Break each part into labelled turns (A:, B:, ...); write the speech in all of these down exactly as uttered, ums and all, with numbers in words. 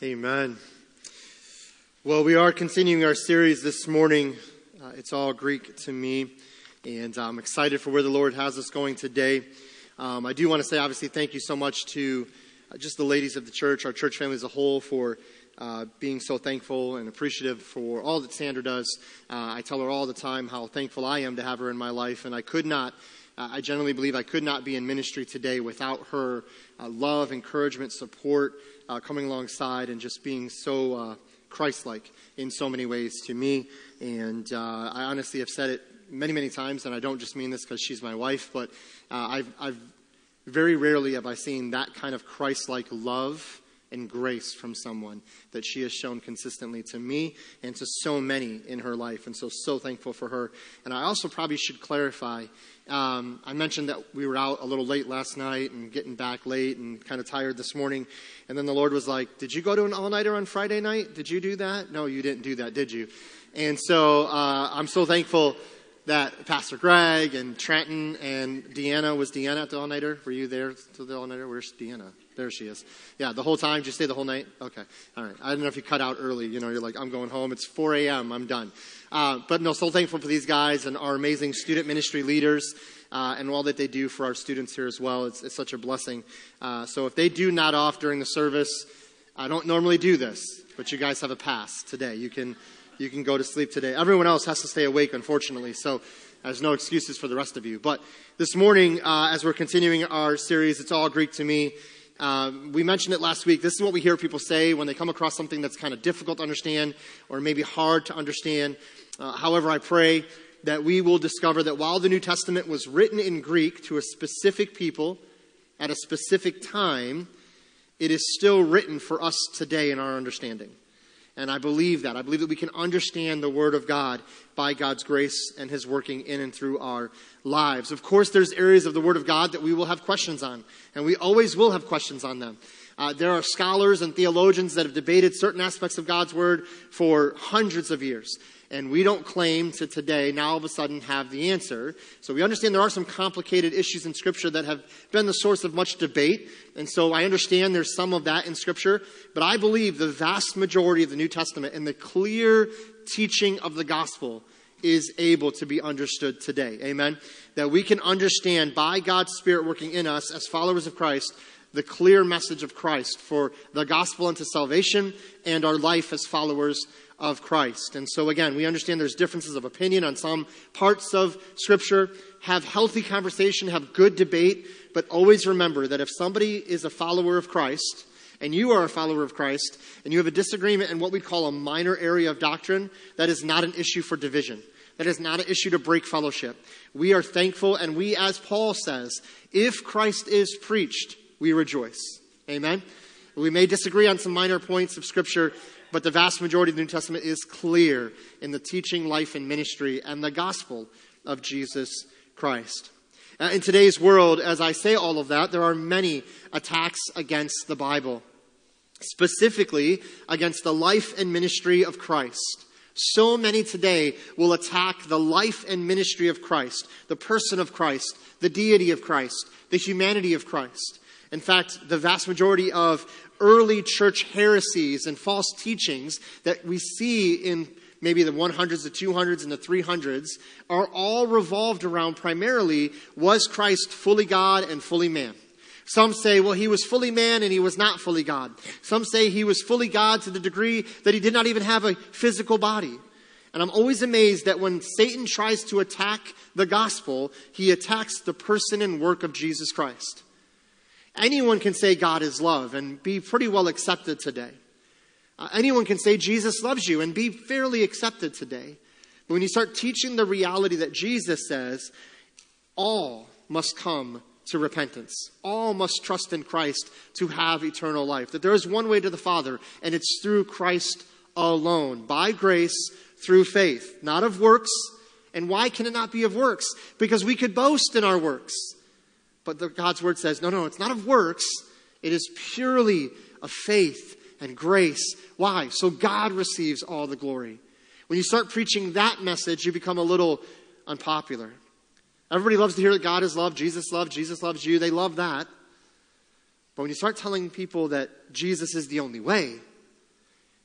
A: Amen. Well, we are continuing our series this morning. Uh, it's all Greek to me, and I'm excited for where the Lord has us going today. Um, I do want to say, obviously, thank you so much to uh, just the ladies of the church, our church family as a whole, for uh, being so thankful and appreciative for all that Sandra does. Uh, I tell her all the time how thankful I am to have her in my life, and I could not, uh, I generally believe I could not be in ministry today without her uh, love, encouragement, support, uh, coming alongside, and just being so uh, Christ-like in so many ways to me. And uh, I honestly have said it many, many times, and I don't just mean this because she's my wife, but uh, I've, I've very rarely have I seen that kind of Christ-like love and grace from someone that she has shown consistently to me and to so many in her life. And so, so thankful for her. And I also probably should clarify, um, I mentioned that we were out a little late last night and getting back late and kind of tired this morning. And then the Lord was like, did you go to an all-nighter on Friday night? Did you do that? No, you didn't do that, did you? And so uh, I'm so thankful that Pastor Greg and Trenton and Deanna, was Deanna at the all-nighter? Were you there to the all-nighter? Where's Deanna? There she is. Yeah, the whole time? Did you stay the whole night? Okay. All right. I don't know if you cut out early. You know, you're like, I'm going home. It's four a.m. I'm done. Uh, but no, so thankful for these guys and our amazing student ministry leaders uh, and all that they do for our students here as well. It's, it's such a blessing. Uh, so if they do nod off during the service, I don't normally do this, but you guys have a pass today. You can you can go to sleep today. Everyone else has to stay awake, unfortunately. So there's no excuses for the rest of you. But this morning, uh, as we're continuing our series, It's All Greek to Me, Um, we mentioned it last week. This is what we hear people say when they come across something that's kind of difficult to understand or maybe hard to understand. Uh, however, I pray that we will discover that while the New Testament was written in Greek to a specific people at a specific time, it is still written for us today in our understanding. And I believe that. I believe that we can understand the Word of God by God's grace and His working in and through our lives. Of course, there's areas of the Word of God that we will have questions on, and we always will have questions on them. Uh, there are scholars and theologians that have debated certain aspects of God's Word for hundreds of years. And we don't claim to today, now all of a sudden, have the answer. So we understand there are some complicated issues in Scripture that have been the source of much debate. And so I understand there's some of that in Scripture. But I believe the vast majority of the New Testament and the clear teaching of the gospel is able to be understood today. Amen? That we can understand by God's Spirit working in us as followers of Christ the clear message of Christ for the gospel unto salvation and our life as followers of Christ. And so again, we understand there's differences of opinion on some parts of Scripture. Have healthy conversation, have good debate, but always remember that if somebody is a follower of Christ, and you are a follower of Christ, and you have a disagreement in what we call a minor area of doctrine, that is not an issue for division. That is not an issue to break fellowship. We are thankful, and we, as Paul says, if Christ is preached, we rejoice. Amen? We may disagree on some minor points of Scripture, but the vast majority of the New Testament is clear in the teaching, life, and ministry and the gospel of Jesus Christ. Uh, in today's world, as I say all of that, there are many attacks against the Bible, specifically against the life and ministry of Christ. So many today will attack the life and ministry of Christ, the person of Christ, the deity of Christ, the humanity of Christ. In fact, the vast majority of early church heresies and false teachings that we see in maybe the hundreds, the two hundreds, and the three hundreds are all revolved around primarily, was Christ fully God and fully man? Some say, well, he was fully man and he was not fully God. Some say he was fully God to the degree that he did not even have a physical body. And I'm always amazed that when Satan tries to attack the gospel, he attacks the person and work of Jesus Christ. Anyone can say God is love and be pretty well accepted today. Uh, anyone can say Jesus loves you and be fairly accepted today. But when you start teaching the reality that Jesus says, all must come to repentance. All must trust in Christ to have eternal life. That there is one way to the Father, and it's through Christ alone. By grace, through faith. Not of works. And why can it not be of works? Because we could boast in our works. But the, God's word says, no, no, it's not of works. It is purely of faith and grace. Why? So God receives all the glory. When you start preaching that message, you become a little unpopular. Everybody loves to hear that God is love, Jesus loves, Jesus loves you. They love that. But when you start telling people that Jesus is the only way,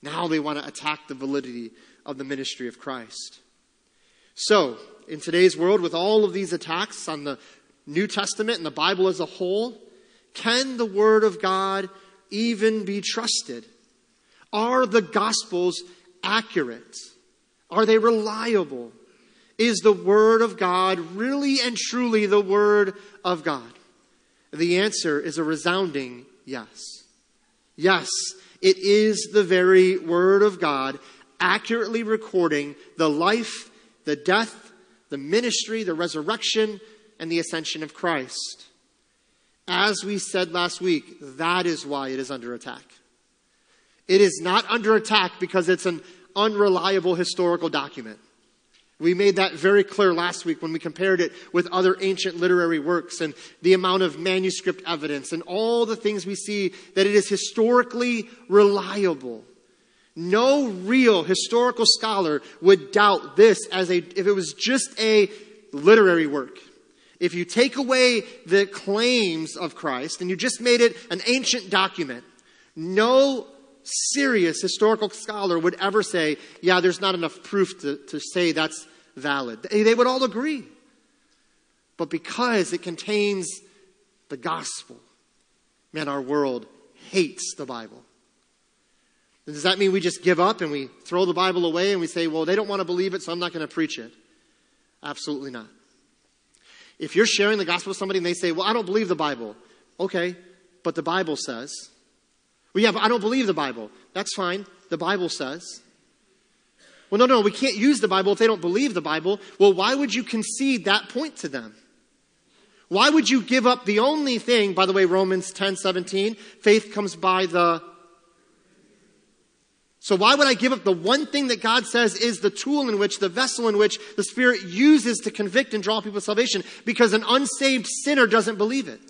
A: Now they want to attack the validity of the ministry of Christ. So, in today's world, with all of these attacks on the New Testament and the Bible as a whole, can the Word of God even be trusted? Are the Gospels accurate? Are they reliable? Is the Word of God really and truly the Word of God? The answer is a resounding yes. Yes, it is the very Word of God, accurately recording the life, the death, the ministry, the resurrection, and the ascension of Christ. As we said last week, that is why it is under attack. It is not under attack because it's an unreliable historical document. We made that very clear last week when we compared it with other ancient literary works and the amount of manuscript evidence and all the things we see that it is historically reliable. No real historical scholar would doubt this as a, if it was just a literary work. If you take away the claims of Christ and you just made it an ancient document, no serious historical scholar would ever say, yeah, there's not enough proof to, to say that's valid. They, they would all agree. But because it contains the gospel, man, our world hates the Bible. Does that mean we just give up and we throw the Bible away and we say, well, they don't want to believe it, so I'm not going to preach it? Absolutely not. If you're sharing the gospel with somebody and they say, well, I don't believe the Bible. Okay, but the Bible says. Well, yeah, but I don't believe the Bible. That's fine. The Bible says. Well, no, no, we can't use the Bible if they don't believe the Bible. Well, why would you concede that point to them? Why would you give up the only thing, by the way, Romans ten seventeen, faith comes by the... So why would I give up the one thing that God says is the tool in which, the vessel in which the Spirit uses to convict and draw people to salvation? Because an unsaved sinner doesn't believe it.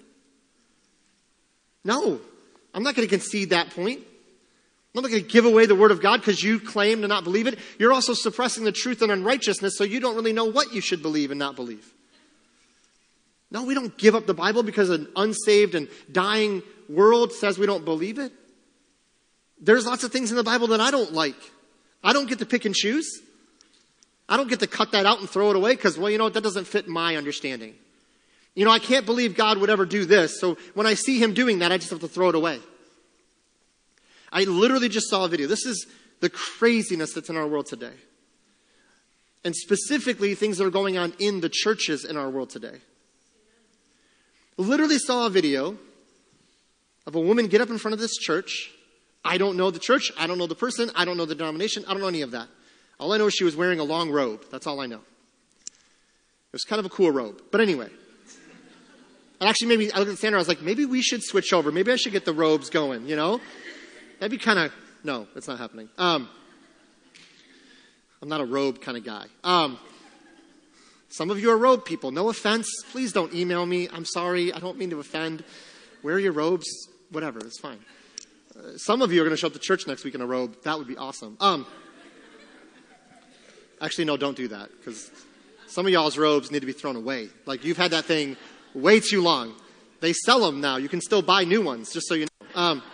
A: No, I'm not going to concede that point. I'm not going to give away the Word of God because you claim to not believe it. You're also suppressing the truth and unrighteousness, so you don't really know what you should believe and not believe. No, we don't give up the Bible because an unsaved and dying world says we don't believe it. There's lots of things in the Bible that I don't like. I don't get to pick and choose. I don't get to cut that out and throw it away because, well, you know what, that doesn't fit my understanding. You know, I can't believe God would ever do this, so when I see him doing that, I just have to throw it away. I literally just saw a video. This is the craziness that's in our world today. And specifically, things that are going on in the churches in our world today. Literally saw a video of a woman get up in front of this church. I don't know the church. I don't know the person. I don't know the denomination. I don't know any of that. All I know is she was wearing a long robe. That's all I know. It was kind of a cool robe. But anyway. And actually, maybe I looked at Sandra. I was like, maybe we should switch over. Maybe I should get the robes going, you know? That'd be kind of... No, it's not happening. Um, I'm not a robe kind of guy. Um, some of you are robe people. No offense. Please don't email me. I'm sorry. I don't mean to offend. Wear your robes. Whatever. It's fine. Uh, some of you are going to show up to church next week in a robe. That would be awesome. Um, actually, no, don't do that. Because some of y'all's robes need to be thrown away. Like, you've had that thing way too long. They sell them now. You can still buy new ones, just so you know. Um,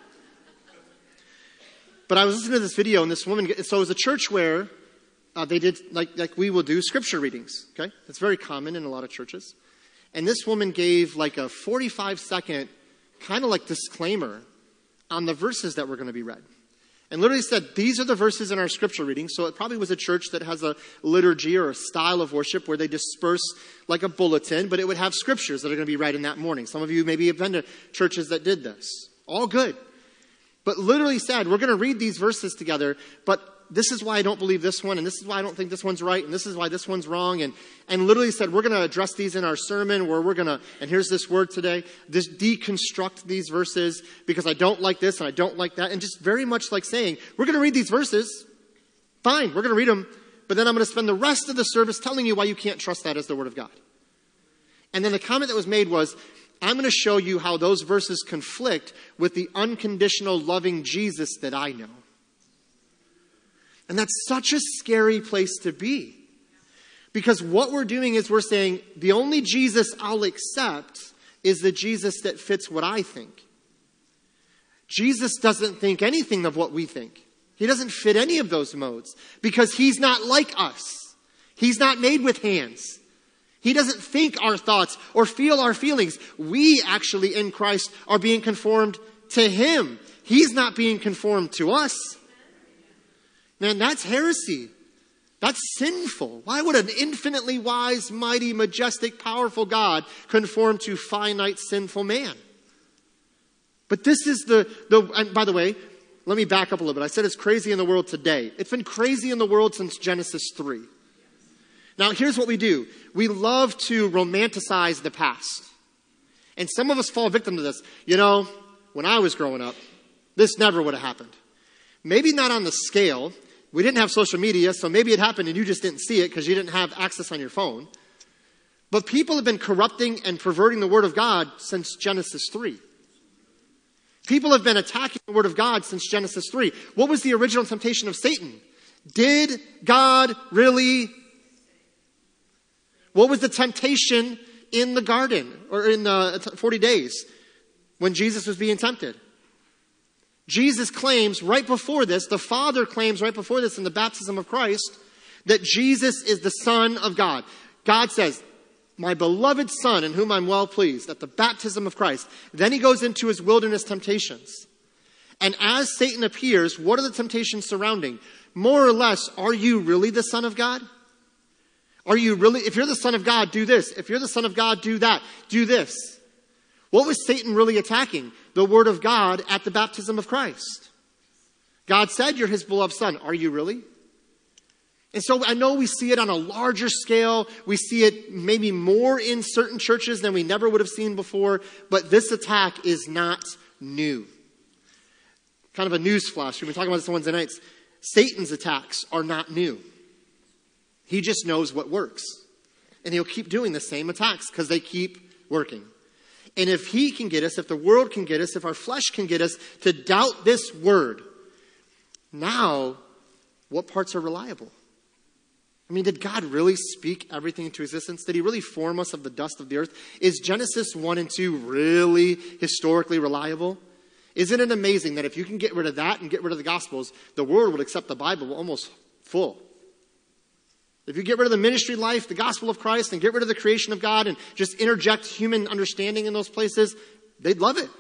A: but I was listening to this video, and this woman... So it was a church where uh, they did, like, like we will do, scripture readings. Okay? That's very common in a lot of churches. And this woman gave, like, a forty-five second kind of like disclaimer on the verses that were going to be read. And literally said, these are the verses in our scripture reading. So it probably was a church that has a liturgy or a style of worship where they disperse like a bulletin, but it would have scriptures that are going to be read in that morning. Some of you maybe have been to churches that did this. All good. But literally said, we're going to read these verses together, but this is why I don't believe this one, and this is why I don't think this one's right, and this is why this one's wrong, and, and literally said, we're going to address these in our sermon, where we're going to, and here's this word today, this deconstruct these verses, because I don't like this, and I don't like that, and just very much like saying, we're going to read these verses, fine, we're going to read them, but then I'm going to spend the rest of the service telling you why you can't trust that as the Word of God. And then the comment that was made was, I'm going to show you how those verses conflict with the unconditional loving Jesus that I know. And that's such a scary place to be. Because what we're doing is we're saying, the only Jesus I'll accept is the Jesus that fits what I think. Jesus doesn't think anything of what we think. He doesn't fit any of those modes because he's not like us. He's not made with hands. He doesn't think our thoughts or feel our feelings. We actually in Christ are being conformed to him. He's not being conformed to us. Man, that's heresy. That's sinful. Why would an infinitely wise, mighty, majestic, powerful God conform to finite, sinful man? But this is the, the, and by the way, let me back up a little bit. I said it's crazy in the world today. It's been crazy in the world since Genesis three. Now, here's what we do. We love to romanticize the past. And some of us fall victim to this. You know, when I was growing up, this never would have happened. Maybe not on the scale. We didn't have social media, so maybe it happened and you just didn't see it because you didn't have access on your phone. But people have been corrupting and perverting the Word of God since Genesis three. People have been attacking the Word of God since Genesis three. What was the original temptation of Satan? Did God really... What was the temptation in the garden or in the forty days when Jesus was being tempted? Jesus claims right before this, the Father claims right before this in the baptism of Christ, that Jesus is the Son of God. God says, my beloved Son in whom I'm well pleased, at the baptism of Christ. Then he goes into his wilderness temptations. And as Satan appears, what are the temptations surrounding? More or less, are you really the Son of God? Are you really, if you're the Son of God, do this. If you're the Son of God, do that. Do this. What was Satan really attacking? The Word of God at the baptism of Christ. God said you're his beloved Son. Are you really? And so I know we see it on a larger scale. We see it maybe more in certain churches than we never would have seen before. But this attack is not new. Kind of a news flash. We've been talking about this on Wednesday nights. Satan's attacks are not new. He just knows what works. And he'll keep doing the same attacks because they keep working. And if he can get us, if the world can get us, if our flesh can get us to doubt this word, now what parts are reliable? I mean, did God really speak everything into existence? Did he really form us of the dust of the earth? Is Genesis one and two really historically reliable? Isn't it amazing that if you can get rid of that and get rid of the Gospels, the world would accept the Bible almost full? If you get rid of the ministry life, the gospel of Christ, and get rid of the creation of God and just interject human understanding in those places, they'd love it.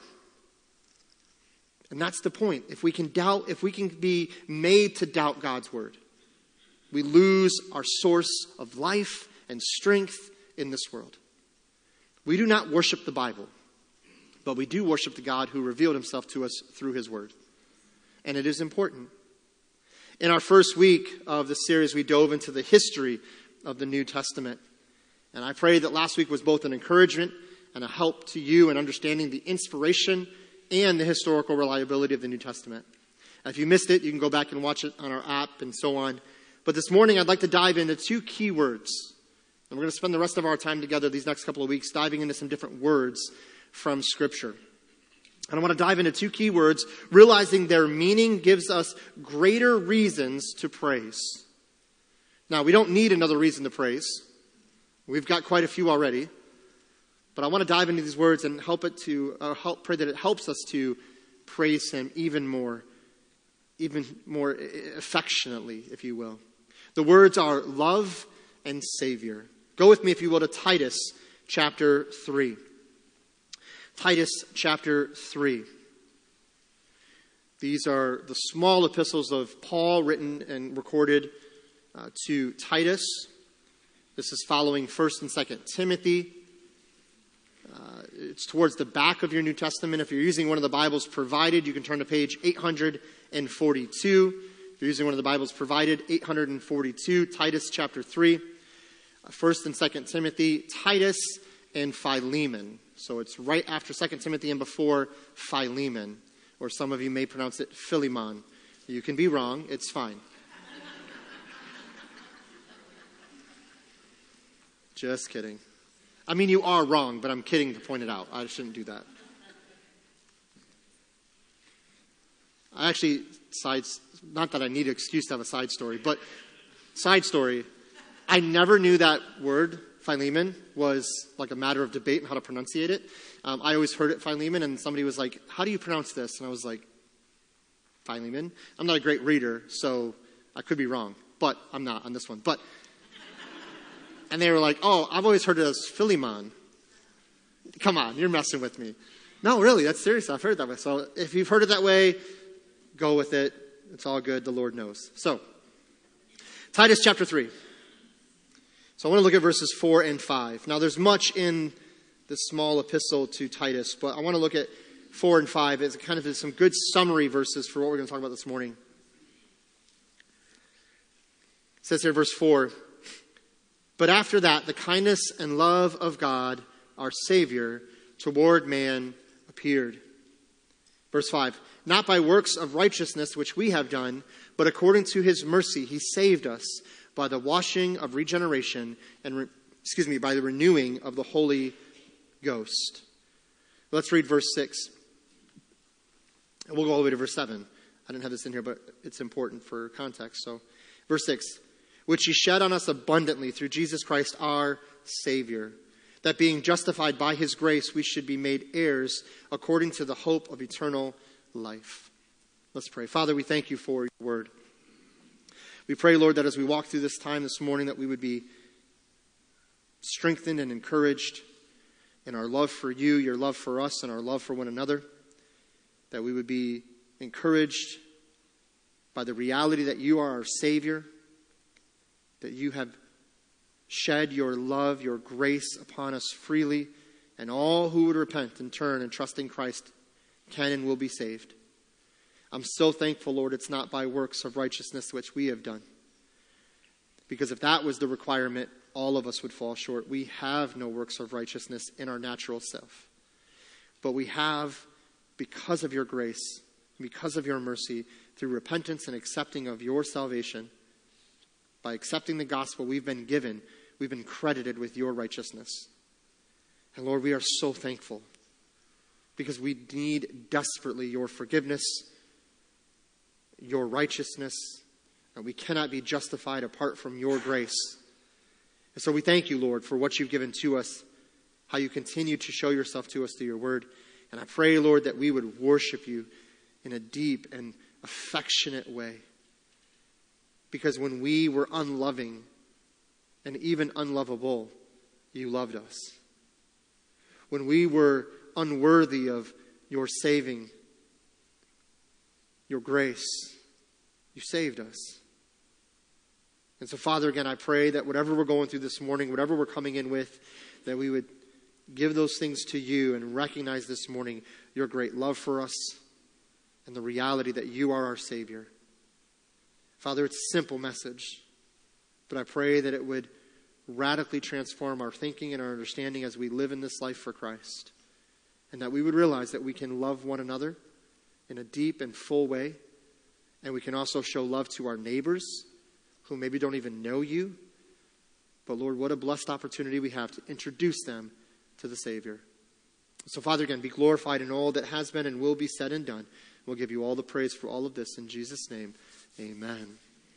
A: And that's the point. If we can doubt, if we can be made to doubt God's word, we lose our source of life and strength in this world. We do not worship the Bible, but we do worship the God who revealed himself to us through his word. And it is important. In our first week of the series, we dove into the history of the New Testament. And I pray that last week was both an encouragement and a help to you in understanding the inspiration and the historical reliability of the New Testament. And if you missed it, you can go back and watch it on our app and so on. But this morning, I'd like to dive into two key words. And we're going to spend the rest of our time together these next couple of weeks diving into some different words from Scripture. And I want to dive into two key words, realizing their meaning gives us greater reasons to praise. Now, we don't need another reason to praise. We've got quite a few already. But I want to dive into these words and help it to, uh, help pray that it helps us to praise him even more, even more affectionately, if you will. The words are love and Savior. Go with me, if you will, to Titus chapter three. Titus chapter three. These are the small epistles of Paul written and recorded uh, to Titus. This is following First and Second Timothy. Uh, it's towards the back of your New Testament. If you're using one of the Bibles provided, you can turn to page eight hundred forty-two. If you're using one of the Bibles provided, eight hundred forty-two, Titus chapter three. Uh, First and Second Timothy, Titus and Philemon. So it's right after Second Timothy and before Philemon. Or some of you may pronounce it Philemon. You can be wrong. It's fine. Just kidding. I mean, you are wrong, but I'm kidding to point it out. I shouldn't do that. I actually, sides, not that I need an excuse to have a side story, but side story, I never knew that word, Philemon, was like a matter of debate and how to pronunciate it. Um, I always heard it Philemon, and somebody was like, how do you pronounce this? And I was like, Philemon. I'm not a great reader, so I could be wrong, but I'm not on this one. But, and they were like, oh, I've always heard it as Philemon. Come on, you're messing with me. No, really, that's serious. I've heard it that way. So if you've heard it that way, go with it. It's all good. The Lord knows. So, Titus chapter three. So I want to look at verses four and five. Now there's much in this small epistle to Titus, but I want to look at four and five as kind of some good summary verses for what we're going to talk about this morning. It says here, verse four, but after that, the kindness and love of God, our Savior, toward man appeared. Verse five, not by works of righteousness which we have done, but according to his mercy he saved us by the washing of regeneration and, re- excuse me, by the renewing of the Holy Ghost. Let's read verse six. And we'll go all the way to verse seven. I didn't have this in here, but it's important for context. So, verse six, which he shed on us abundantly through Jesus Christ our Savior, that being justified by his grace, we should be made heirs according to the hope of eternal life. Let's pray. Father, we thank you for your word. We pray, Lord, that as we walk through this time this morning, that we would be strengthened and encouraged in our love for you, your love for us, and our love for one another. That we would be encouraged by the reality that you are our Savior, that you have shed your love, your grace upon us freely, and all who would repent and turn and trust in Christ can and will be saved. I'm so thankful, Lord, it's not by works of righteousness which we have done. Because if that was the requirement, all of us would fall short. We have no works of righteousness in our natural self. But we have, because of your grace, because of your mercy, through repentance and accepting of your salvation, by accepting the gospel we've been given, we've been credited with your righteousness. And Lord, we are so thankful because we need desperately your forgiveness, your righteousness, and we cannot be justified apart from your grace. And so we thank you, Lord, for what you've given to us, how you continue to show yourself to us through your word. And I pray, Lord, that we would worship you in a deep and affectionate way. Because when we were unloving and even unlovable, you loved us. When we were unworthy of your saving, your grace, you saved us. And so, Father, again, I pray that whatever we're going through this morning, whatever we're coming in with, that we would give those things to you and recognize this morning your great love for us and the reality that you are our Savior. Father, it's a simple message, but I pray that it would radically transform our thinking and our understanding as we live in this life for Christ. And that we would realize that we can love one another in a deep and full way. And we can also show love to our neighbors who maybe don't even know you. But Lord, what a blessed opportunity we have to introduce them to the Savior. So Father, again, be glorified in all that has been and will be said and done. We'll give you all the praise for all of this in Jesus' name. Amen.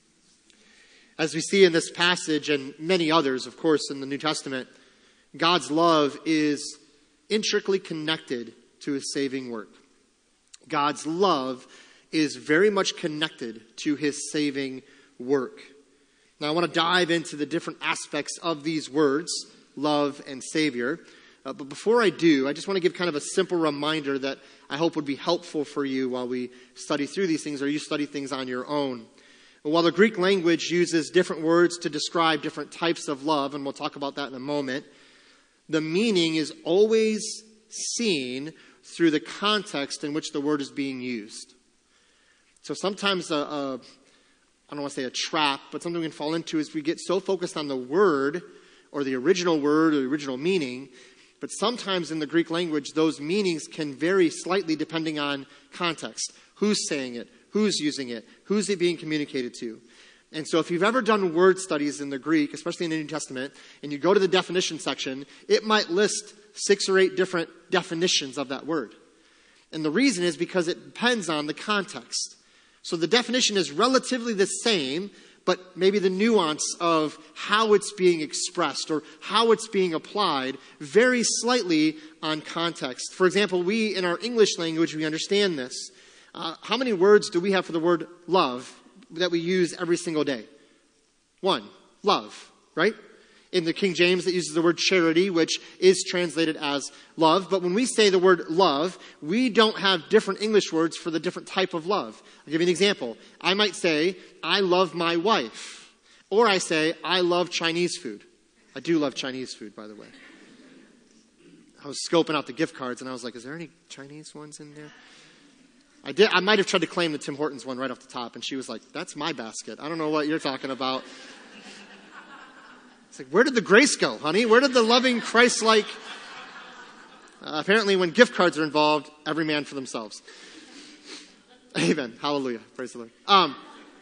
A: As we see in this passage and many others, of course, in the New Testament, God's love is intricately connected to his saving work. God's love is very much connected to his saving work. Now, I want to dive into the different aspects of these words, love and Savior. Uh, but before I do, I just want to give kind of a simple reminder that I hope would be helpful for you while we study through these things or you study things on your own. While the Greek language uses different words to describe different types of love, and we'll talk about that in a moment, the meaning is always seen through the context in which the word is being used. So sometimes, a, a, I don't want to say a trap, but something we can fall into is we get so focused on the word or the original word or the original meaning, but sometimes in the Greek language, those meanings can vary slightly depending on context. Who's saying it? Who's using it? Who's it being communicated to? And so if you've ever done word studies in the Greek, especially in the New Testament, and you go to the definition section, it might list six or eight different definitions of that word. And the reason is because it depends on the context. So the definition is relatively the same, but maybe the nuance of how it's being expressed or how it's being applied varies slightly on context. For example, we, in our English language, we understand this. Uh, how many words do we have for the word love that we use every single day? One. Love, right? In the King James, it uses the word charity, which is translated as love. But when we say the word love, we don't have different English words for the different type of love. I'll give you an example. I might say, I love my wife. Or I say, I love Chinese food. I do love Chinese food, by the way. I was scoping out the gift cards, and I was like, is there any Chinese ones in there? I did. I might have tried to claim the Tim Hortons one right off the top, and she was like, that's my basket. I don't know what you're talking about. It's like, where did the grace go, honey? Where did the loving Christ-like... Uh, apparently, when gift cards are involved, every man for themselves. Amen. Hallelujah. Praise the Lord. Um,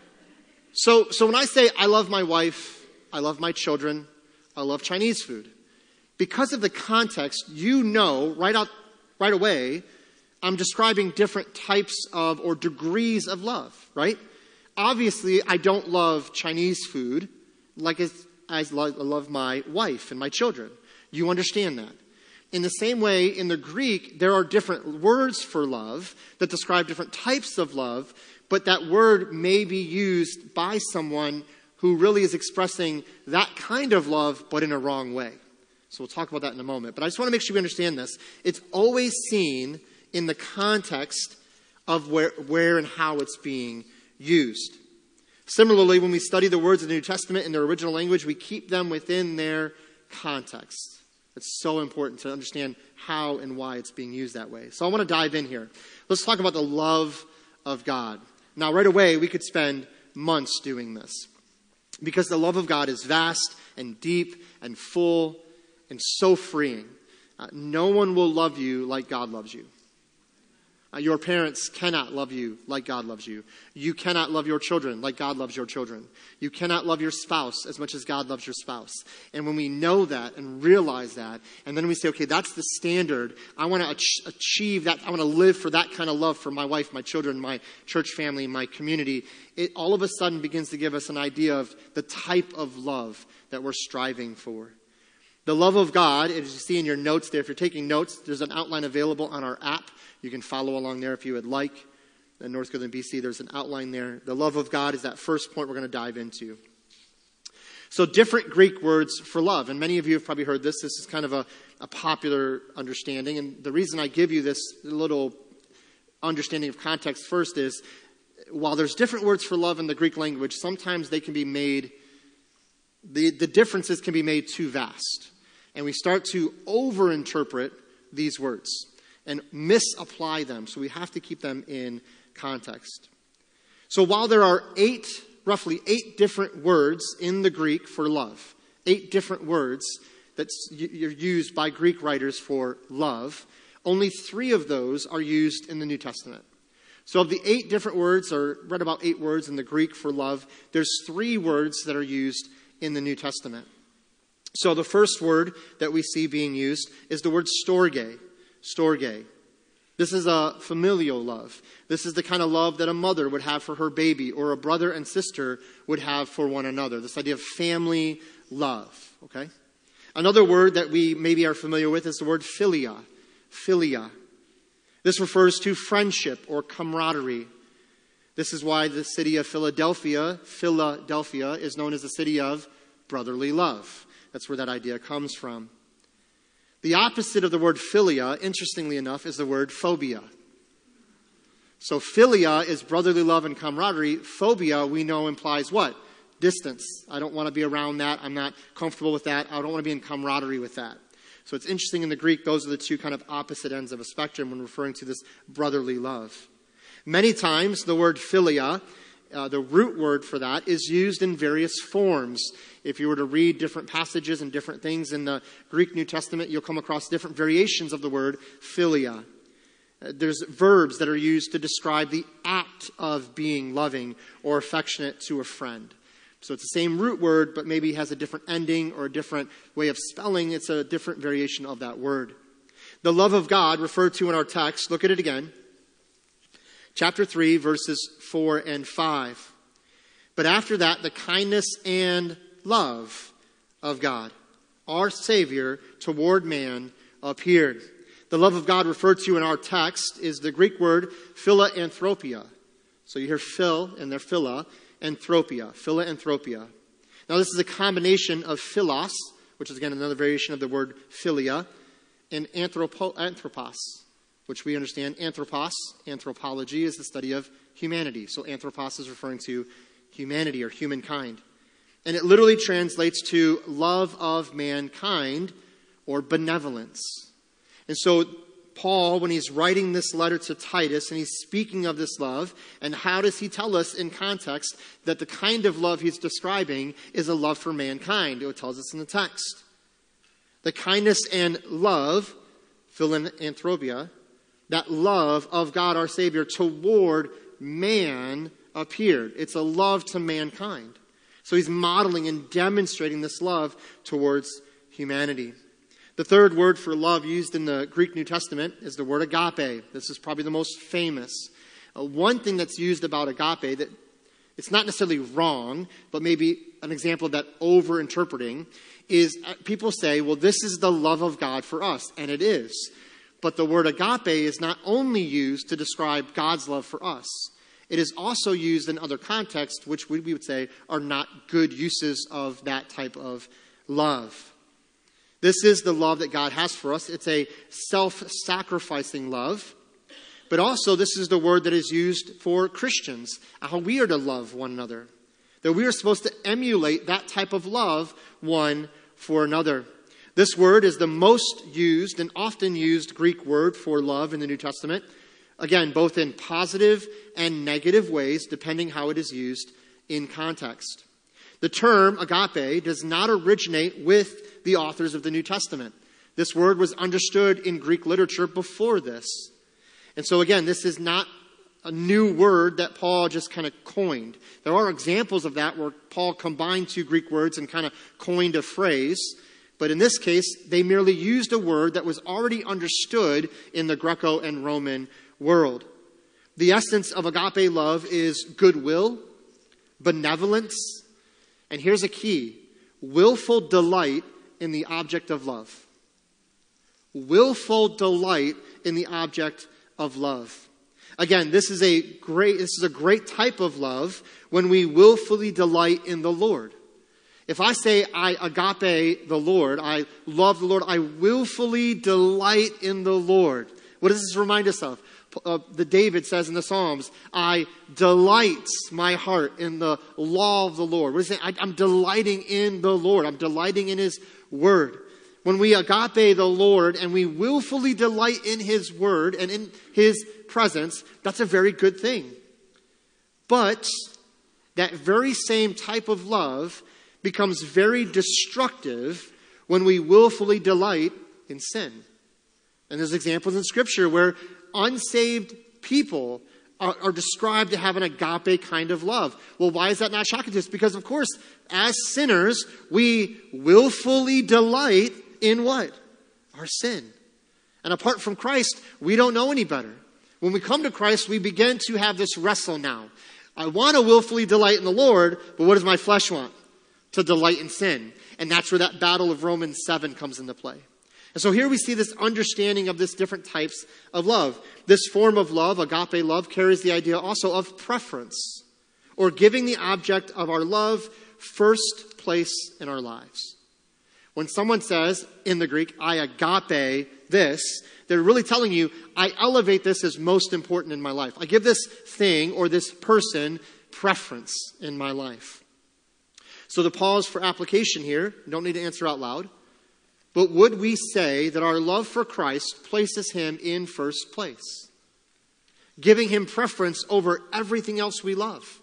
A: so, so when I say I love my wife, I love my children, I love Chinese food, because of the context, you know right out, right away, I'm describing different types of or degrees of love, right? Obviously, I don't love Chinese food like it's I love my wife and my children. You understand that. In the same way, in the Greek, there are different words for love that describe different types of love, but that word may be used by someone who really is expressing that kind of love, but in a wrong way. So we'll talk about that in a moment. But I just want to make sure we understand this. It's always seen in the context of where, where and how it's being used. Similarly, when we study the words of the New Testament in their original language, we keep them within their context. It's so important to understand how and why it's being used that way. So I want to dive in here. Let's talk about the love of God. Now, right away, we could spend months doing this, because the love of God is vast and deep and full and so freeing. Uh, no one will love you like God loves you. Uh, your parents cannot love you like God loves you. You cannot love your children like God loves your children. You cannot love your spouse as much as God loves your spouse. And when we know that and realize that, and then we say, okay, that's the standard. I want to ach- achieve that. I want to live for that kind of love for my wife, my children, my church family, my community. It all of a sudden begins to give us an idea of the type of love that we're striving for. The love of God, as you see in your notes there, if you're taking notes, there's an outline available on our app. You can follow along there if you would like. In North Carolina, B C, there's an outline there. The love of God is that first point we're going to dive into. So different Greek words for love. And many of you have probably heard this. This is kind of a, a popular understanding. And the reason I give you this little understanding of context first is, while there's different words for love in the Greek language, sometimes they can be made, the, the differences can be made too vast. And we start to overinterpret these words and misapply them. So we have to keep them in context. So while there are eight, roughly eight different words in the Greek for love, eight different words that are used by Greek writers for love, only three of those are used in the New Testament. So of the eight different words, or read about eight words in the Greek for love, there's three words that are used in the New Testament. So the first word that we see being used is the word storge. Storge. This is a familial love. This is the kind of love that a mother would have for her baby, or a brother and sister would have for one another. This idea of family love. Okay? Another word that we maybe are familiar with is the word philia. Philia. This refers to friendship or camaraderie. This is why the city of Philadelphia, Philadelphia, is known as the city of brotherly love. That's where that idea comes from. The opposite of the word philia, interestingly enough, is the word phobia. So philia is brotherly love and camaraderie. Phobia, we know, implies what? Distance. I don't want to be around that. I'm not comfortable with that. I don't want to be in camaraderie with that. So it's interesting in the Greek, those are the two kind of opposite ends of a spectrum when referring to this brotherly love. Many times the word philia, uh, the root word for that, is used in various forms. If you were to read different passages and different things in the Greek New Testament, you'll come across different variations of the word philia. Uh, there's verbs that are used to describe the act of being loving or affectionate to a friend. So it's the same root word, but maybe has a different ending or a different way of spelling. It's a different variation of that word. The love of God referred to in our text, look at it again. Chapter three, verses four and five. But after that, the kindness and love of God, our Savior, toward man appeared. The love of God referred to in our text is the Greek word philanthropia. So you hear phil in there, phila, anthropia, philanthropia. Now this is a combination of philos, which is again another variation of the word philia, and anthropo, anthropos, which we understand anthropos, anthropology is the study of humanity. So anthropos is referring to humanity or humankind. And it literally translates to love of mankind or benevolence. And so Paul, when he's writing this letter to Titus and he's speaking of this love, and how does he tell us in context that the kind of love he's describing is a love for mankind? It tells us in the text. The kindness and love, philanthropia, that love of God our Savior toward man appeared. It's a love to mankind. So he's modeling and demonstrating this love towards humanity. The third word for love used in the Greek New Testament is the word agape. This is probably the most famous. Uh, one thing that's used about agape that it's not necessarily wrong, but maybe an example of that over-interpreting is uh, people say, well, this is the love of God for us, and it is. But the word agape is not only used to describe God's love for us. It is also used in other contexts, which we would say are not good uses of that type of love. This is the love that God has for us. It's a self-sacrificing love. But also, this is the word that is used for Christians, how we are to love one another. That we are supposed to emulate that type of love one for another. This word is the most used and often used Greek word for love in the New Testament. Again, both in positive and negative ways, depending how it is used in context. The term agape does not originate with the authors of the New Testament. This word was understood in Greek literature before this. And so again, this is not a new word that Paul just kind of coined. There are examples of that where Paul combined two Greek words and kind of coined a phrase. But in this case, they merely used a word that was already understood in the Greco and Roman world. The essence of agape love is goodwill, benevolence, and here's a key, willful delight in the object of love. Willful delight in the object of love. Again, this is a great this is a great type of love when we willfully delight in the Lord. If I say I agape the Lord, I love the Lord, I willfully delight in the Lord. What does this remind us of? Uh, the David says in the Psalms, I delight my heart in the law of the Lord. What is it? I, I'm delighting in the Lord. I'm delighting in His word. When we agape the Lord and we willfully delight in His word and in His presence, that's a very good thing. But that very same type of love becomes very destructive when we willfully delight in sin. And there's examples in Scripture where unsaved people are, are described to have an agape kind of love. Well, why is that not shocking to us? Because, of course, as sinners, we willfully delight in what? Our sin. And apart from Christ, we don't know any better. When we come to Christ, we begin to have this wrestle now. I want to willfully delight in the Lord, but what does my flesh want? To delight in sin. And that's where that battle of Romans seven comes into play. And so here we see this understanding of this different types of love. This form of love, agape love, carries the idea also of preference, or giving the object of our love first place in our lives. When someone says, in the Greek, I agape this, they're really telling you, I elevate this as most important in my life. I give this thing or this person preference in my life. So the pause for application here, you don't need to answer out loud. But would we say that our love for Christ places Him in first place? Giving Him preference over everything else we love.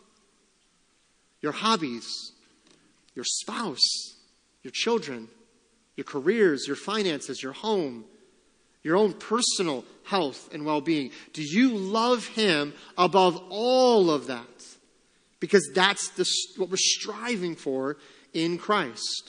A: Your hobbies, your spouse, your children, your careers, your finances, your home, your own personal health and well-being. Do you love Him above all of that? Because that's the, what we're striving for in Christ.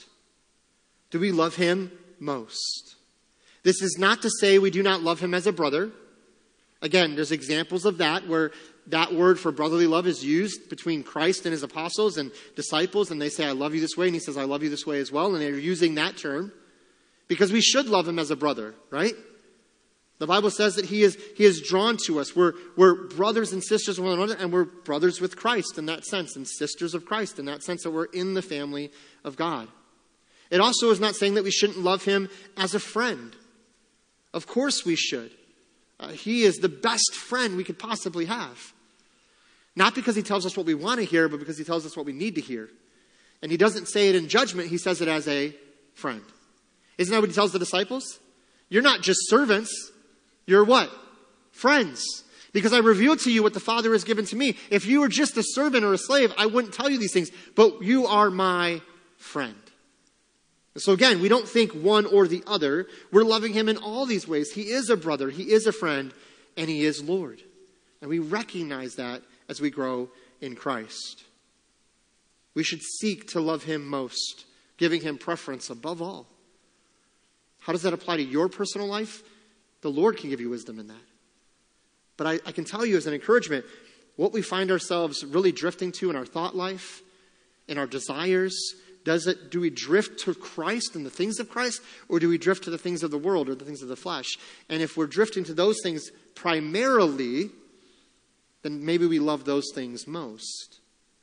A: Do we love Him most? This is not to say we do not love Him as a brother. Again, there's examples of that where that word for brotherly love is used between Christ and His apostles and disciples, and they say, I love you this way, and He says, I love you this way as well, and they're using that term because we should love Him as a brother, right? The Bible says that he is, he is drawn to us. We're, we're brothers and sisters with one another, and we're brothers with Christ in that sense, and sisters of Christ in that sense, that we're in the family of God. It also is not saying that we shouldn't love him as a friend. Of course we should. Uh, he is the best friend we could possibly have. Not because he tells us what we want to hear, but because he tells us what we need to hear. And he doesn't say it in judgment, he says it as a friend. Isn't that what he tells the disciples? You're not just servants. You're what? Friends. Because I revealed to you what the Father has given to me. If you were just a servant or a slave, I wouldn't tell you these things. But you are my friend. So again, we don't think one or the other. We're loving him in all these ways. He is a brother, he is a friend, and he is Lord. And we recognize that as we grow in Christ. We should seek to love him most, giving him preference above all. How does that apply to your personal life? The Lord can give you wisdom in that. But I, I can tell you as an encouragement, what we find ourselves really drifting to in our thought life, in our desires, does it, do we drift to Christ and the things of Christ, or do we drift to the things of the world or the things of the flesh? And if we're drifting to those things primarily, then maybe we love those things most.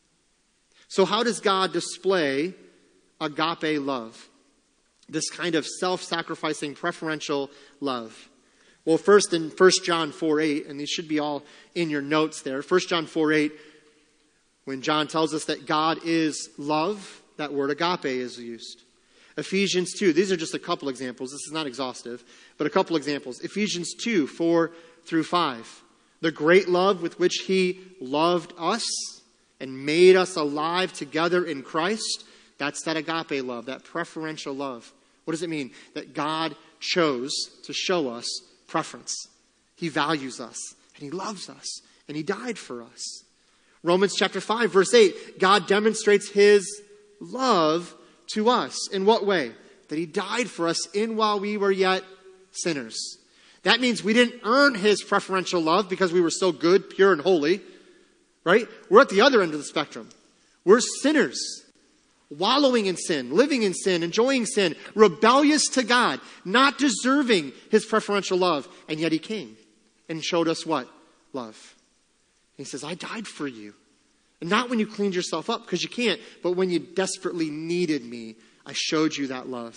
A: So how does God display agape love? This kind of self-sacrificing, preferential love. Well, first in First John four eight, and these should be all in your notes there. First John four eight, when John tells us that God is love, that word agape is used. Ephesians two, these are just a couple examples. This is not exhaustive, but a couple examples. Ephesians two, four through five. The great love with which he loved us and made us alive together in Christ. That's that agape love, that preferential love. What does it mean? That God chose to show us preference. He values us, and he loves us, and he died for us. Romans chapter five, verse eight, God demonstrates his love to us. In what way? That he died for us in while we were yet sinners. That means we didn't earn his preferential love because we were so good, pure, and holy. Right? We're at the other end of the spectrum. We're sinners. Wallowing in sin, living in sin, enjoying sin, rebellious to God, not deserving his preferential love. And yet he came and showed us what? Love. And he says, I died for you. And not when you cleaned yourself up, because you can't, but when you desperately needed me, I showed you that love.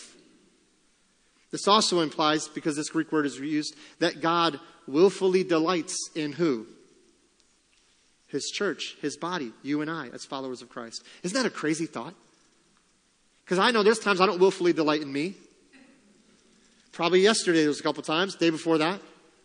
A: This also implies, because this Greek word is used, that God willfully delights in who? His church, his body, you and I as followers of Christ. Isn't that a crazy thought? Because I know there's times I don't willfully delight in me. Probably yesterday there was a couple times, day before that.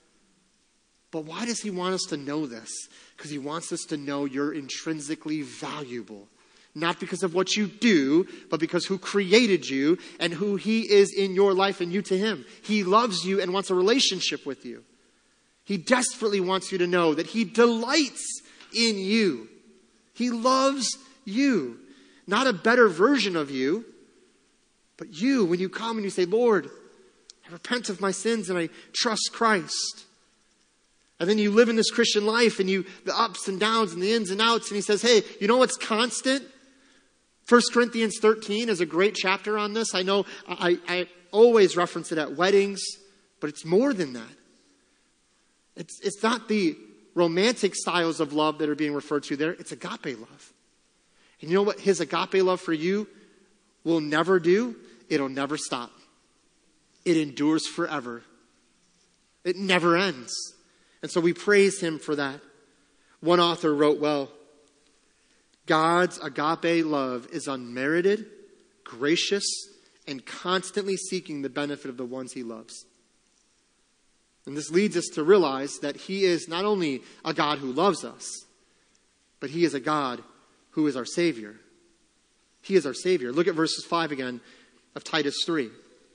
A: But why does he want us to know this? Because he wants us to know you're intrinsically valuable. Not because of what you do, but because who created you and who he is in your life and you to him. He loves you and wants a relationship with you. He desperately wants you to know that he delights in you. He loves you. Not a better version of you, but you, when you come and you say, Lord, I repent of my sins and I trust Christ. And then you live in this Christian life and you, the ups and downs and the ins and outs. And he says, hey, you know what's constant? First Corinthians thirteen is a great chapter on this. I know I, I always reference it at weddings, but it's more than that. It's, it's not the romantic styles of love that are being referred to there. It's agape love. And you know what his agape love for you will never do? It'll never stop. It endures forever. It never ends. And so we praise him for that. One author wrote well, God's agape love is unmerited, gracious, and constantly seeking the benefit of the ones he loves. And this leads us to realize that he is not only a God who loves us, but he is a God who is our Savior. He is our Savior. Look at verses five again of Titus three.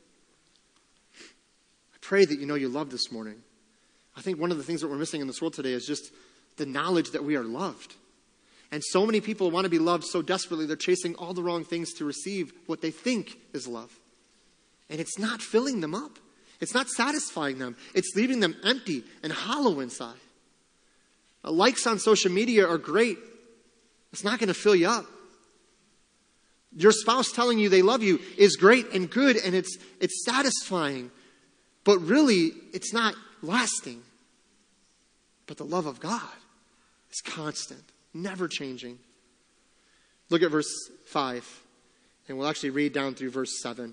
A: I pray that you know you love this morning. I think one of the things that we're missing in this world today is just the knowledge that we are loved. And so many people want to be loved so desperately, they're chasing all the wrong things to receive what they think is love. And it's not filling them up. It's not satisfying them. It's leaving them empty and hollow inside. Uh, likes on social media are great. It's not going to fill you up. Your spouse telling you they love you is great and good, and it's it's satisfying. But really, it's not lasting. But the love of God is constant, never changing. Look at verse five, and we'll actually read down through verse seven.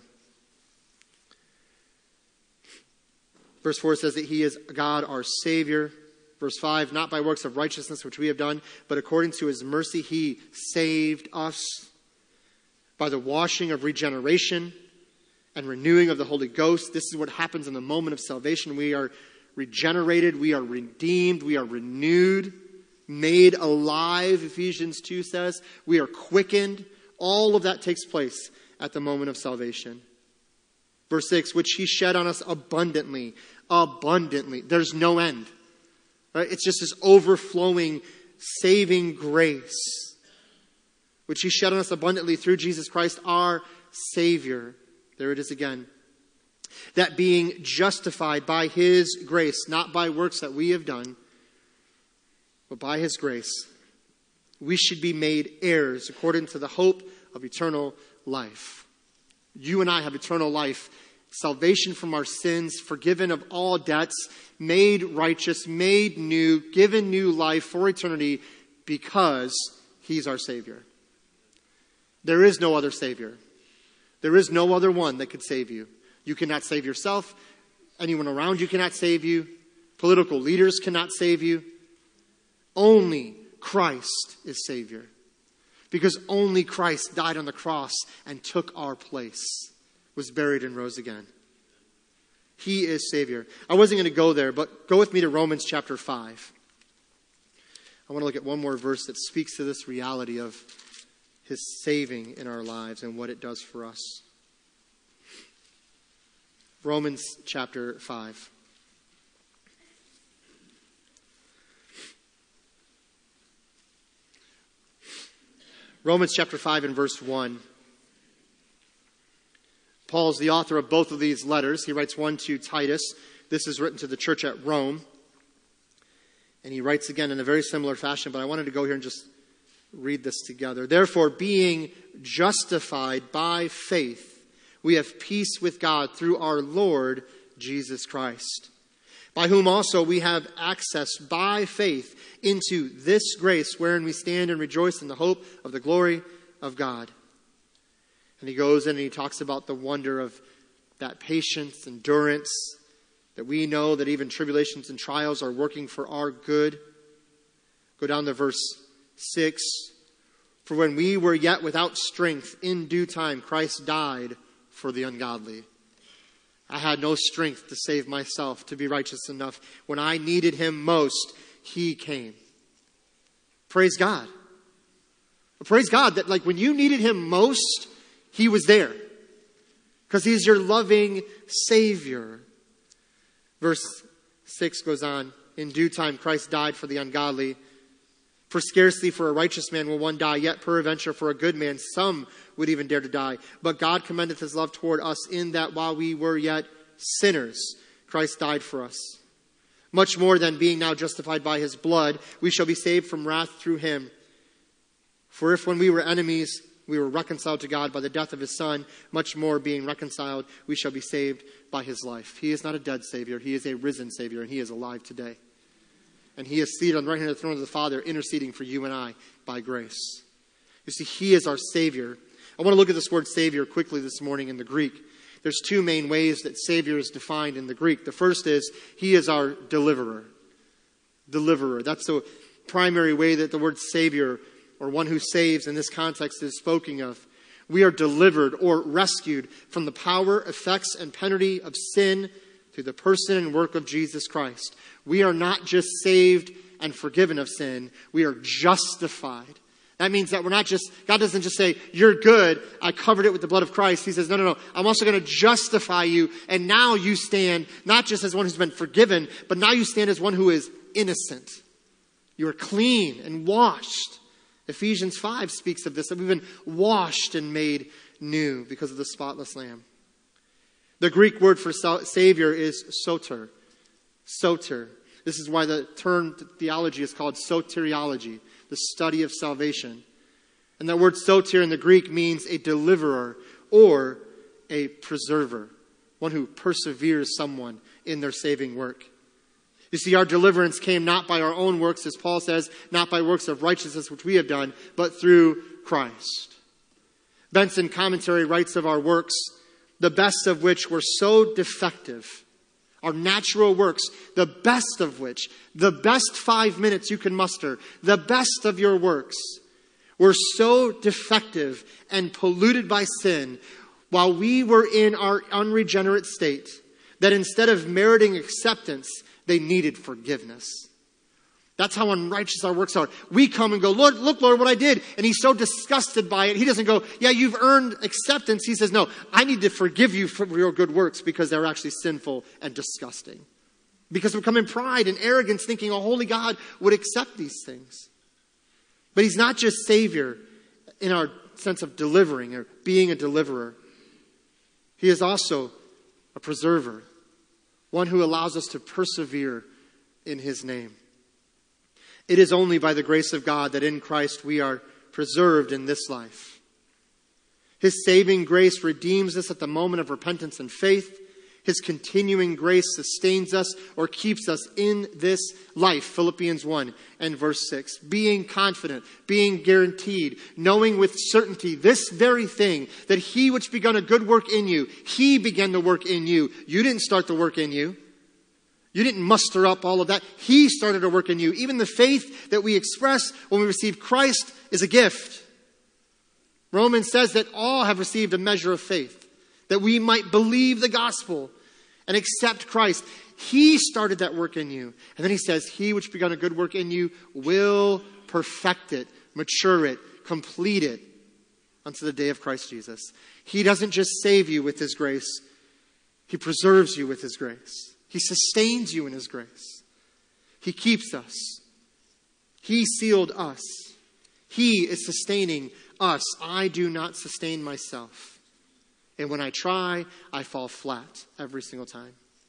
A: Verse four says that he is God, our Savior. Verse five, not by works of righteousness which we have done, but according to his mercy he saved us by the washing of regeneration and renewing of the Holy Ghost. This is what happens in the moment of salvation. We are regenerated, we are redeemed, we are renewed, made alive, Ephesians two says. We are quickened. All of that takes place at the moment of salvation. Verse six, which he shed on us abundantly. Abundantly. There's no end. Right? It's just this overflowing, saving grace, which he shed on us abundantly through Jesus Christ, our Savior. There it is again. That being justified by his grace, not by works that we have done, but by his grace, we should be made heirs according to the hope of eternal life. You and I have eternal life, salvation from our sins, forgiven of all debts, made righteous, made new, given new life for eternity because he's our Savior. There is no other Savior. There is no other one that could save you. You cannot save yourself. Anyone around you cannot save you. Political leaders cannot save you. Only Christ is Savior. Because only Christ died on the cross and took our place, was buried and rose again. He is Savior. I wasn't going to go there, but go with me to Romans chapter five. I want to look at one more verse that speaks to this reality of his saving in our lives and what it does for us. Romans chapter five. Romans chapter five and verse one. Paul is the author of both of these letters. He writes one to Titus. This is written to the church at Rome. And he writes again in a very similar fashion, but I wanted to go here and just read this together. Therefore, being justified by faith, we have peace with God through our Lord Jesus Christ, by whom also we have access by faith into this grace wherein we stand and rejoice in the hope of the glory of God. And he goes in and he talks about the wonder of that patience, endurance, that we know that even tribulations and trials are working for our good. Go down to verse six. For when we were yet without strength, in due time Christ died for the ungodly. I had no strength to save myself, to be righteous enough. When I needed him most, he came. Praise God. Praise God that like when you needed him most, he was there. Because he's your loving Savior. Verse six goes on. In due time Christ died for the ungodly. For scarcely for a righteous man will one die, yet peradventure for a good man some would even dare to die. But God commendeth his love toward us in that while we were yet sinners, Christ died for us. Much more than being now justified by his blood, we shall be saved from wrath through him. For if when we were enemies, we were reconciled to God by the death of his Son, much more being reconciled, we shall be saved by his life. He is not a dead Savior. He is a risen Savior, and he is alive today. And he is seated on the right hand of the throne of the Father, interceding for you and I by grace. You see, he is our Savior. I want to look at this word Savior quickly this morning in the Greek. There's two main ways that Savior is defined in the Greek. The first is, he is our deliverer. Deliverer. That's the primary way that the word Savior, or one who saves in this context, is spoken of. We are delivered or rescued from the power, effects, and penalty of sin through the person and work of Jesus Christ. We are not just saved and forgiven of sin. We are justified. That means that we're not just, God doesn't just say, you're good, I covered it with the blood of Christ. He says, no, no, no, I'm also going to justify you. And now you stand not just as one who's been forgiven, but now you stand as one who is innocent. You are clean and washed. Ephesians five speaks of this, that we've been washed and made new because of the spotless Lamb. The Greek word for Savior is soter. Soter. This is why the term theology is called soteriology, the study of salvation. And that word soter in the Greek means a deliverer or a preserver, one who perseveres someone in their saving work. You see, our deliverance came not by our own works, as Paul says, not by works of righteousness which we have done, but through Christ. Benson Commentary writes of our works, the best of which were so defective, our natural works, the best of which, the best five minutes you can muster, the best of your works, were so defective and polluted by sin while we were in our unregenerate state that instead of meriting acceptance, they needed forgiveness. That's how unrighteous our works are. We come and go, Lord, look, Lord, what I did. And he's so disgusted by it. He doesn't go, yeah, you've earned acceptance. He says, no, I need to forgive you for your good works because they're actually sinful and disgusting. Because we come in pride and arrogance thinking a holy God would accept these things. But he's not just Savior in our sense of delivering or being a deliverer. He is also a preserver, one who allows us to persevere in his name. It is only by the grace of God that in Christ we are preserved in this life. His saving grace redeems us at the moment of repentance and faith. His continuing grace sustains us or keeps us in this life. Philippians one and verse six. Being confident, being guaranteed, knowing with certainty this very thing, that he which begun a good work in you, he began the work in you. You didn't start the work in you. You didn't muster up all of that. He started a work in you. Even the faith that we express when we receive Christ is a gift. Romans says that all have received a measure of faith, that we might believe the gospel and accept Christ. He started that work in you. And then he says, he which begun a good work in you will perfect it, mature it, complete it unto the day of Christ Jesus. He doesn't just save you with his grace. He preserves you with his grace. He sustains you in his grace. He keeps us. He sealed us. He is sustaining us. I do not sustain myself. And when I try, I fall flat every single time.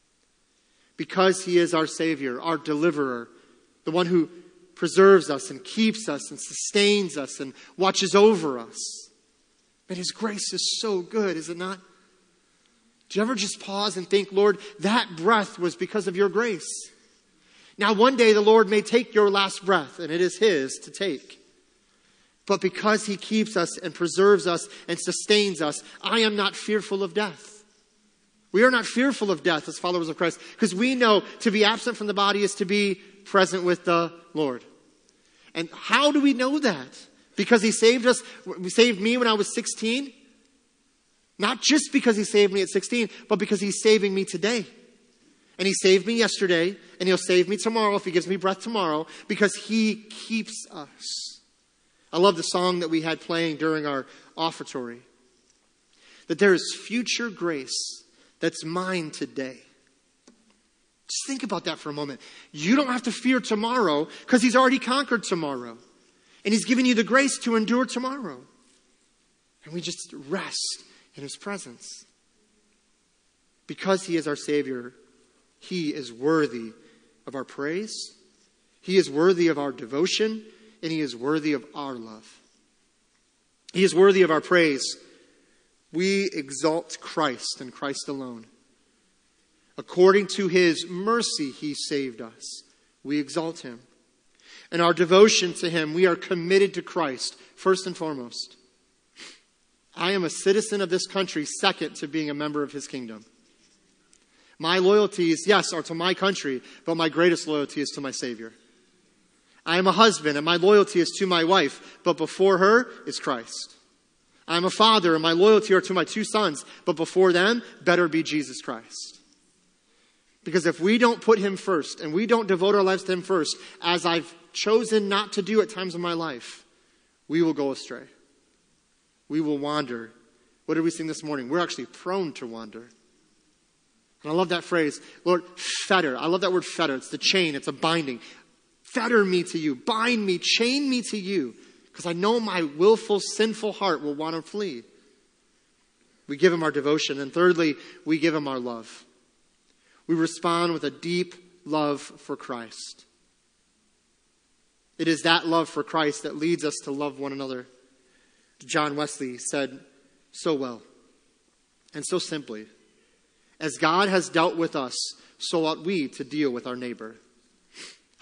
A: Because he is our Savior, our deliverer, the one who preserves us and keeps us and sustains us and watches over us. But his grace is so good, is it not? Do you ever just pause and think, Lord, that breath was because of your grace? Now, one day the Lord may take your last breath, and it is his to take. But because he keeps us and preserves us and sustains us, I am not fearful of death. We are not fearful of death as followers of Christ, because we know to be absent from the body is to be present with the Lord. And how do we know that? Because he saved us, he saved me when I was sixteen. Not just because he saved me at sixteen, but because he's saving me today. And he saved me yesterday, and he'll save me tomorrow if he gives me breath tomorrow, because he keeps us. I love the song that we had playing during our offertory. That there is future grace that's mine today. Just think about that for a moment. You don't have to fear tomorrow because he's already conquered tomorrow. And he's given you the grace to endure tomorrow. And we just rest in his presence. Because he is our Savior, he is worthy of our praise. He is worthy of our devotion. And he is worthy of our love. He is worthy of our praise. We exalt Christ and Christ alone. According to his mercy, he saved us. We exalt him. In our devotion to him, we are committed to Christ, first and foremost. I am a citizen of this country, second to being a member of his kingdom. My loyalties, yes, are to my country, but my greatest loyalty is to my Savior. I am a husband, and my loyalty is to my wife, but before her is Christ. I am a father, and my loyalty are to my two sons, but before them, better be Jesus Christ. Because if we don't put him first, and we don't devote our lives to him first, as I've chosen not to do at times in my life, we will go astray. We will wander. What did we sing this morning? We're actually prone to wander. And I love that phrase, Lord, fetter. I love that word fetter. It's the chain. It's a binding. Fetter me to you. Bind me. Chain me to you. Because I know my willful, sinful heart will want to flee. We give him our devotion. And thirdly, we give him our love. We respond with a deep love for Christ. It is that love for Christ that leads us to love one another. John Wesley said so well and so simply, as God has dealt with us, so ought we to deal with our neighbor.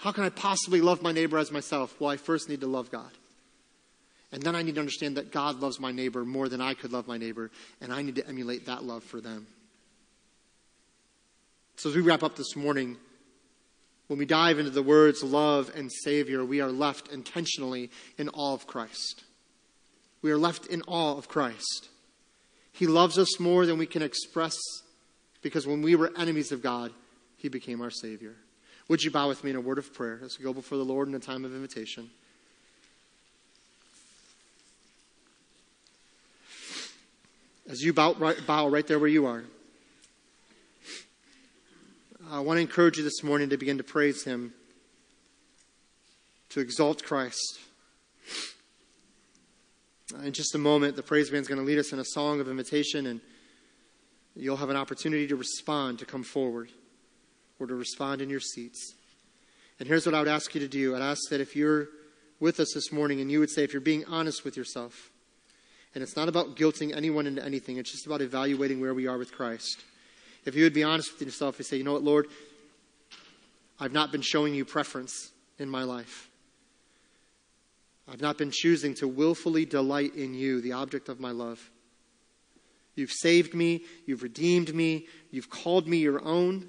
A: How can I possibly love my neighbor as myself? Well, I first need to love God. And then I need to understand that God loves my neighbor more than I could love my neighbor, and I need to emulate that love for them. So as we wrap up this morning, when we dive into the words love and Savior, we are left intentionally in awe of Christ. We are left in awe of Christ. He loves us more than we can express, because when we were enemies of God, he became our Savior. Would you bow with me in a word of prayer as we go before the Lord in a time of invitation? As you bow right, bow right there where you are, I want to encourage you this morning to begin to praise him, to exalt Christ. In just a moment, the praise band is going to lead us in a song of invitation, and you'll have an opportunity to respond, to come forward, or to respond in your seats. And here's what I would ask you to do. I'd ask that if you're with us this morning and you would say, if you're being honest with yourself, and it's not about guilting anyone into anything, it's just about evaluating where we are with Christ. If you would be honest with yourself and say, you know what, Lord, I've not been showing you preference in my life. I've not been choosing to willfully delight in you, the object of my love. You've saved me. You've redeemed me. You've called me your own.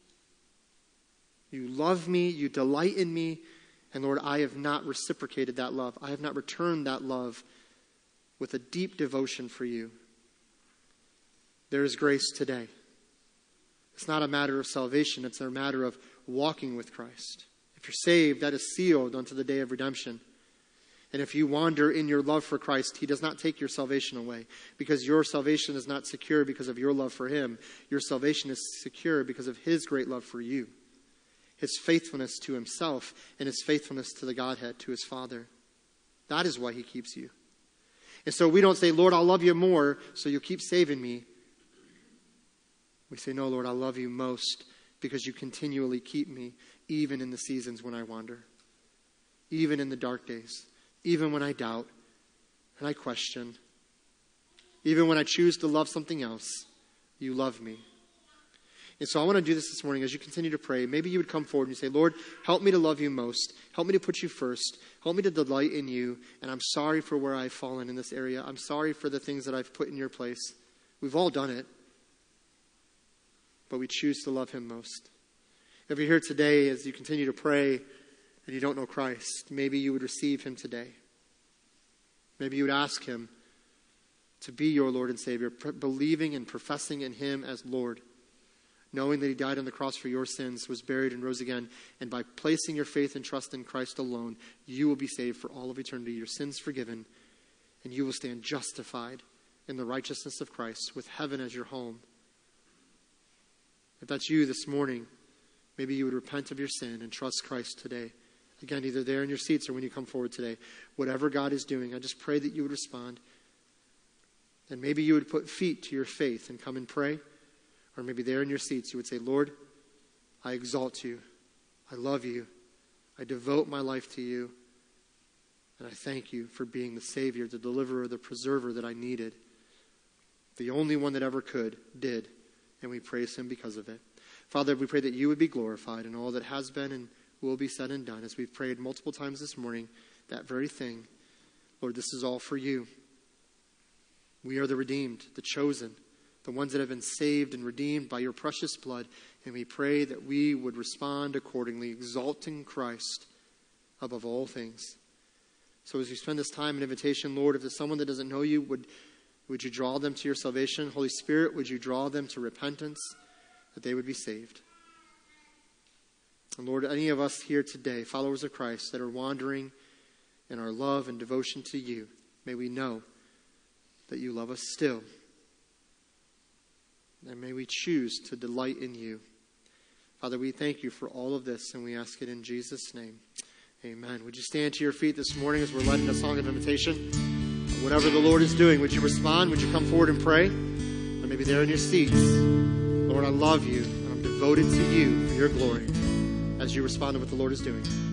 A: You love me. You delight in me. And Lord, I have not reciprocated that love. I have not returned that love with a deep devotion for you. There is grace today. It's not a matter of salvation. It's a matter of walking with Christ. If you're saved, that is sealed unto the day of redemption. And if you wander in your love for Christ, he does not take your salvation away, because your salvation is not secure because of your love for him. Your salvation is secure because of his great love for you, his faithfulness to himself, and his faithfulness to the Godhead, to his Father. That is why he keeps you. And so we don't say, Lord, I'll love you more, so you'll keep saving me. We say, no, Lord, I love you most because you continually keep me, even in the seasons when I wander, even in the dark days, even when I doubt and I question, even when I choose to love something else, you love me. And so I want to do this this morning as you continue to pray. Maybe you would come forward and you say, Lord, help me to love you most. Help me to put you first. Help me to delight in you. And I'm sorry for where I've fallen in this area. I'm sorry for the things that I've put in your place. We've all done it. But we choose to love him most. If you're here today as you continue to pray and you don't know Christ, maybe you would receive him today. Maybe you would ask him to be your Lord and Savior, believing and professing in him as Lord, knowing that he died on the cross for your sins, was buried and rose again. And by placing your faith and trust in Christ alone, you will be saved for all of eternity, your sins forgiven, and you will stand justified in the righteousness of Christ with heaven as your home. If that's you this morning, maybe you would repent of your sin and trust Christ today. Again, either there in your seats or when you come forward today. Whatever God is doing, I just pray that you would respond. And maybe you would put feet to your faith and come and pray. Or maybe there in your seats you would say, Lord, I exalt you. I love you. I devote my life to you. And I thank you for being the Savior, the deliverer, the preserver that I needed. The only one that ever could, did. And we praise him because of it. Father, we pray that you would be glorified in all that has been and will be said and done. As we've prayed multiple times this morning, that very thing. Lord, this is all for you. We are the redeemed, the chosen, the ones that have been saved and redeemed by your precious blood. And we pray that we would respond accordingly, exalting Christ above all things. So as we spend this time in invitation, Lord, if there's someone that doesn't know you, would, would you draw them to your salvation? Holy Spirit, would you draw them to repentance, that they would be saved? And Lord, any of us here today, followers of Christ, that are wandering in our love and devotion to you, may we know that you love us still. And may we choose to delight in you. Father, we thank you for all of this, and we ask it in Jesus' name. Amen. Would you stand to your feet this morning as we're led in a song of invitation? Whatever the Lord is doing, would you respond? Would you come forward and pray? Or maybe there in your seats. Lord, I love you, and I'm devoted to you for your glory as you respond to what the Lord is doing.